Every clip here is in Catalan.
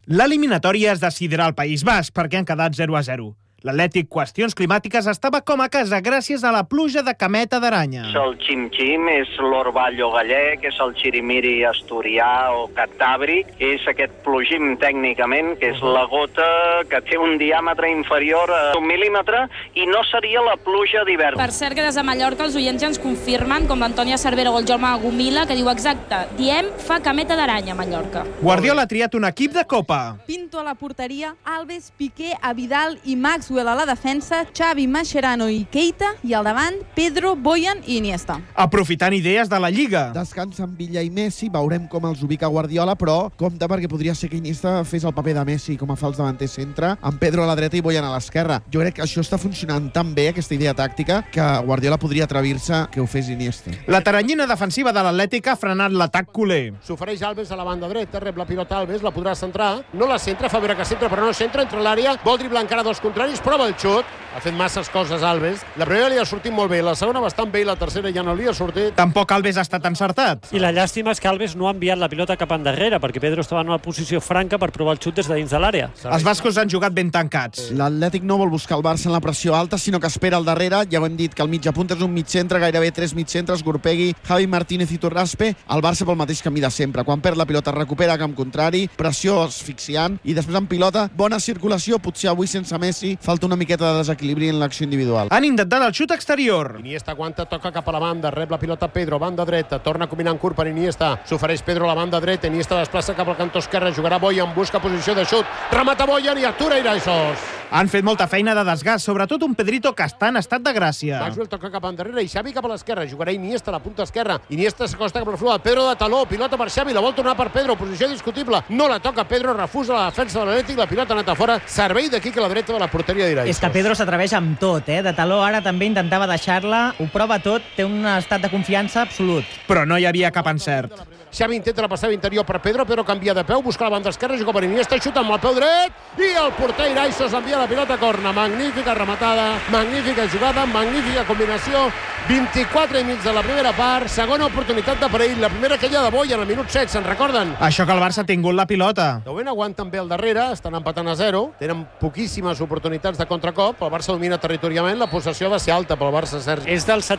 L'eliminatòria es decidirà al País Basc perquè han quedat 0-0. L'Atlètic Qüestions Climàtiques estava com a casa gràcies a la pluja de cameta d'aranya. És el xim-xim, és l'orballo gallec, és el xirimiri asturià o cantàbric, és aquest plogim tècnicament, que és la gota que té un diàmetre inferior a 1 mil·límetre i no seria la pluja d'hivern. Per cert que des de Mallorca els oients ja ens confirmen, com l'Antònia Cervera o el Jaume Gomila, que diu exacte, diem fa cameta d'aranya a Mallorca. Guardiola ha triat un equip de Copa. Pinto a la porteria, Alves, Piqué, Vidal i Maxwell a la defensa, Xavi, Mascherano i Keita, i al davant, Pedro, Boyan i Iniesta. Aprofitant idees de la Lliga. Descansen Villa i Messi, veurem com els ubica Guardiola, però compte perquè podria ser que Iniesta fes el paper de Messi com a fals davanter centre, amb Pedro a la dreta i Boyan a l'esquerra. Jo crec que això està funcionant tan bé, aquesta idea tàctica, que Guardiola podria atrevir-se que ho fes Iniesta. La taranyina defensiva de l'Atlètic ha frenat l'atac culer. S'ofereix Alves a la banda dreta, rep la pilota Alves, la podrà centrar. No la centra, fa veure que centra, però no centra, entre l'àrea, vol driblar encara dels contraris, prova el xut. Ha fet masses coses Alves. La primera li ha sortit molt bé, la segona bastant bé i la tercera ja no li ha sortit. Tampoc Alves ha estat encertat. I la llàstima és que Alves no ha enviat la pilota cap endarrere, perquè Pedro estava en una posició franca per provar el xut des de dins de l'àrea. Els bascos han jugat ben tancats. L'Atlètic no vol buscar el Barça en la pressió alta, sinó que espera al darrere. Ja ho hem dit que el mitja punta és un mig centre, gairebé 3 mig centres, Gurpegui, Javi Martínez i Torraspe. El Barça pel mateix camí de sempre. Quan perd la pilota recupera a camp contrari, pressió asfixiant i després en pilota, bona circulació, potser avui sense Messi, falta una miqueta de desequilibri en l'acció individual. Han intentat el xut exterior. Iniesta aguanta, toca cap a la banda, rep la pilota Pedro, banda dreta, torna a combinar en curt per Iniesta, s'ofereix Pedro a la banda dreta, Iniesta desplaça cap al cantó esquerre, jugarà Boyan, busca posició de xut, remata Boyan i atura Iraisos. Han fet molta feina de desgast, sobretot un Pedrito que està en estat de gràcia. Maxwell toca cap endarrere i Xavi cap a l'esquerra, jugarà Iniesta a la punta esquerra, Iniesta s'acosta cap a la flua, Pedro de taló, pilota per Xavi, la vol tornar per Pedro, posició discutible, no la toca Pedro, refusa la defensa de l'Atlètic, la pilota anat a fora, servei d'aquí que la dreta de la porteria d'Iraisos. És que Pedro s'atreveix amb tot, de taló ara també intentava deixar-la, ho prova tot, té un estat de confiança absolut. Però no hi havia cap encert. Xavi intenta la passada interior per Pedro canvia de peu, busca la banda esquerra, juga per Iniesta, xuta amb el peu dret i el porter Iraisos envia la pilota a corna. Magnífica rematada, magnífica jugada, magnífica combinació. 24 i mig de la primera part, segona oportunitat de perill, la primera que hi ha de Boyan al minut 7, se'n recorden? Això que el Barça ha tingut la pilota. De moment aguanten bé al darrere, estan empatant a 0, tenen poquíssimes oportunitats de contracop, el Barça domina territorialment, la possessió va ser alta pel Barça, Sergi. És del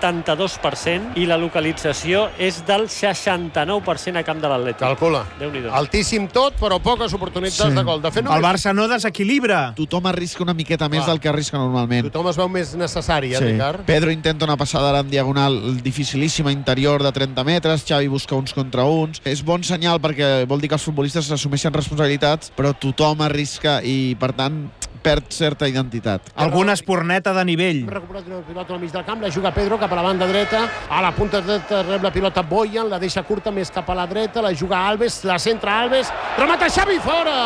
72% i la localització és del 69% a camp de l'Atlètic. Calcula. Déu-n'hi-do. Altíssim tot, però poques oportunitats de gol. De fet, el Barça no desequilibra. Tothom arrisca una miqueta més del que arrisca normalment. Tothom es veu més necessari, Ricard? Pedro intenta una passada en diagonal dificilíssima interior de 30 metres, Xavi busca uns contra uns. És bon senyal perquè vol dir que els futbolistes assumeixen responsabilitats, però tothom arrisca i, per tant, perd certa identitat. Alguna esporneta de nivell. Recuperat una pilota al mig del camp, la juga Pedro cap a la banda dreta, a la punta dreta rep la pilota Boyan, la deixa curta més cap a la dreta, la juga Alves, la centra Alves, remata Xavi fora!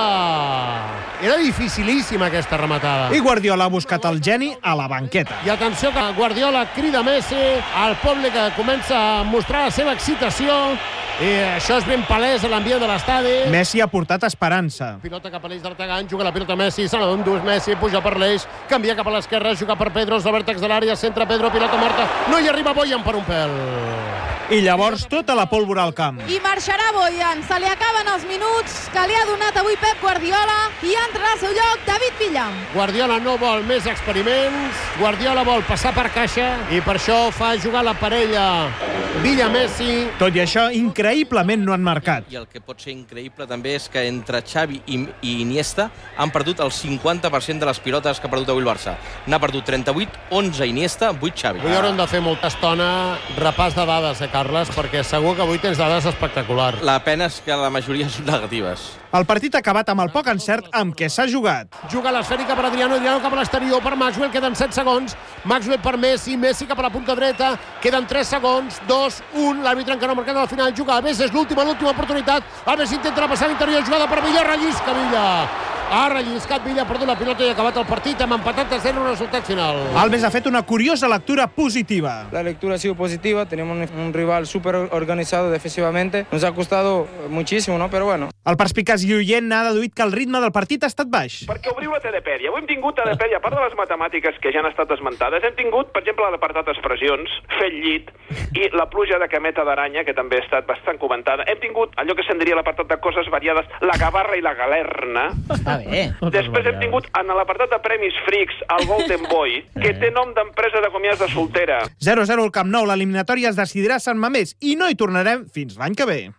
Era dificilíssima aquesta rematada. I Guardiola ha buscat el geni a la banqueta. I atenció que Guardiola crida Messi, el públic comença a mostrar la seva excitació, i això és ben palès a l'ambient de l'estadi. Messi ha portat esperança. Pilota cap a l'eix d'Artegan, juga la pilota Messi, se l'endús Messi, puja per l'eix, canvia cap a l'esquerra, juga per Pedro, és el vèrtex de l'àrea, centra Pedro, pilota morta, no hi arriba Boyan per un pèl. I llavors tota la pólvora al camp. I marxarà Boyan, se li acaben els minuts que li ha donat avui Pep Guardiola i entra al seu lloc David Villa. Guardiola no vol més experiments, Guardiola vol passar per caixa i per això fa jugar la parella Villa-Messi. Tot i això, increïblement no han marcat. I el que pot ser increïble també és que entre Xavi i Iniesta han perdut el 50% de les pilotes que ha perdut avui el Barça. N'ha perdut 38, 11 Iniesta, 8 Xavi. Avui haurem de fer molta estona repàs de dades, Carles, perquè segur que avui tens dades espectaculars. La pena és que la majoria són negatives. El partit ha acabat amb el poc encert amb què s'ha jugat. Juga l'esfèrica per Adriano, Adriano cap a l'exterior per Maxwell, queden 7 segons. Maxwell per Messi, Messi cap a la punta dreta, queden 3 segons, 2, 1, l'àrbitre encara no ha marcat al final, juga Alves, és l'última oportunitat. Alves intenta la passada interior, jugada per Villa, rellisca Villa. Ha relliscat Villa, ha perdut la pilota i ha acabat el partit. Hem empatat a 0 en el resultat final. Alves ha fet una curiosa lectura positiva. La lectura ha sido positiva, tenemos un rival súper organizado defensivamente. Nos ha costado muchísimo, ¿no? Pero bueno. El perspicaç Guillén ha deduït que el ritme del partit ha estat baix. Perquè obriu la Tdpèdia. Avui hem tingut Tdpèdia, a part de les matemàtiques que ja han estat esmentades, hem tingut, per exemple, l'apartat d'expressions, fer el llit, i la pluja de cameta d'aranya, que també ha estat bastant comentada. Hem tingut allò que se'n diria l'apartat de coses variades, la gavarra i la galerna. Està bé. Després hem tingut, en l'apartat de premis frics, el Golden Boy, que té nom d'empresa de comiats de soltera. 0-0 al Camp Nou, l'eliminatòria es decidirà a Sant Mamés i no hi tornarem fins l'any que ve.